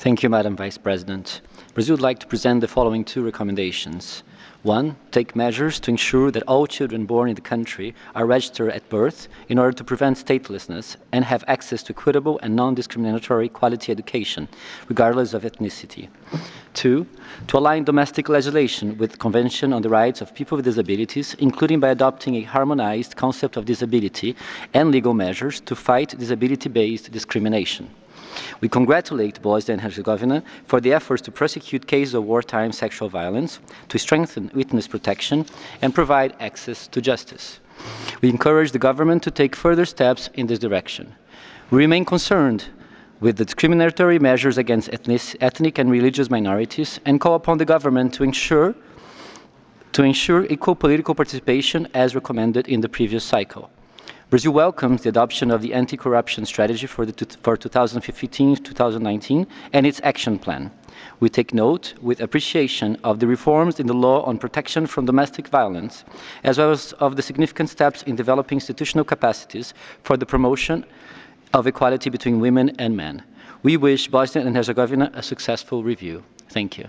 Thank you, Madam Vice President. Brazil would like to present the following two recommendations. One, take measures to ensure that all children born in the country are registered at birth in order to prevent statelessness and have access to equitable and non-discriminatory quality education, regardless of ethnicity. Two, to align domestic legislation with the Convention on the Rights of People with Disabilities, including by adopting a harmonized concept of disability and legal measures to fight disability-based discrimination. We congratulate Bosnia and Herzegovina for the efforts to prosecute cases of wartime sexual violence, to strengthen witness protection, and provide access to justice. We encourage the government to take further steps in this direction. We remain concerned with the discriminatory measures against ethnic and religious minorities and call upon the government to ensure equal political participation as recommended in the previous cycle. Brazil welcomes the adoption of the anti-corruption strategy for 2015-2019 and its action plan. We take note with appreciation of the reforms in the law on protection from domestic violence, as well as of the significant steps in developing institutional capacities for the promotion of equality between women and men. We wish Bosnia and Herzegovina a successful review. Thank you.